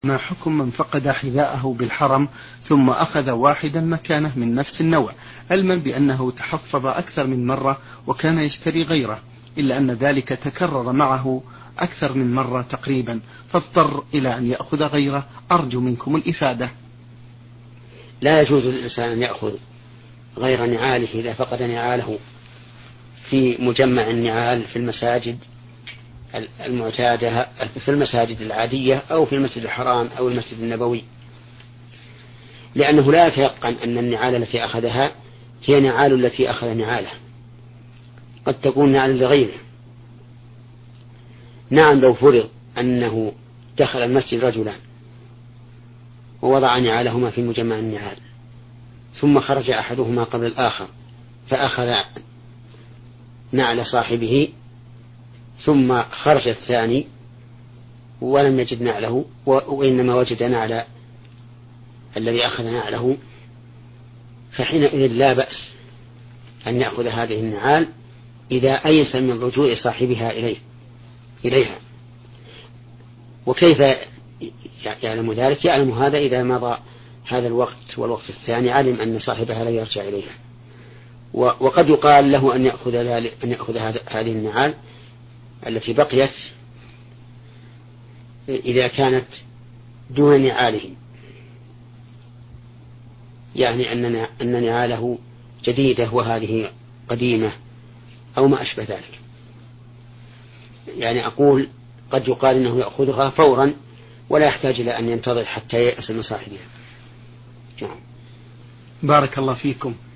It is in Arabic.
ما حكم من فقد حذاءه بالحرم ثم أخذ واحدا مكانه من نفس النوع، علما بأنه تحفظ أكثر من مرة وكان يشتري غيره، إلا أن ذلك تكرر معه أكثر من مرة تقريبا، فاضطر إلى أن يأخذ غيره؟ أرجو منكم الإفادة. لا يجوز للإنسان أن يأخذ غير نعاله إذا فقد نعاله في مجمع النعال في المساجد المعتادة، في المساجد العادية أو في المسجد الحرام أو المسجد النبوي، لأنه لا يتيقن أن النعال التي أخذها هي نعال التي أخذ نعاله، قد تكون نعال لغيره. نعم، لو فرض أنه دخل المسجد رجلان ووضع نعالهما في مجمع النعال ثم خرج أحدهما قبل الآخر فأخذ نعل صاحبه، ثم خرج الثاني ولم يجد نعله وإنما وجد نعل الذي أخذ نعله، فحينئذ لا بأس أن يأخذ هذه النعال إذا أيس من رجوع صاحبها إليها. وكيف يعلم ذلك؟ يعلم هذا إذا مضى هذا الوقت والوقت الثاني علم أن صاحبها لا يرجع إليها. وقد يقال له أن يأخذ هذه النعال التي بقيت إذا كانت دون نعاله، يعني أن نعاله جديدة وهذه قديمة أو ما أشبه ذلك. يعني أقول قد يقال إنه يأخذها فورا ولا يحتاج إلى أن ينتظر حتى يأس من صاحبها. بارك الله فيكم.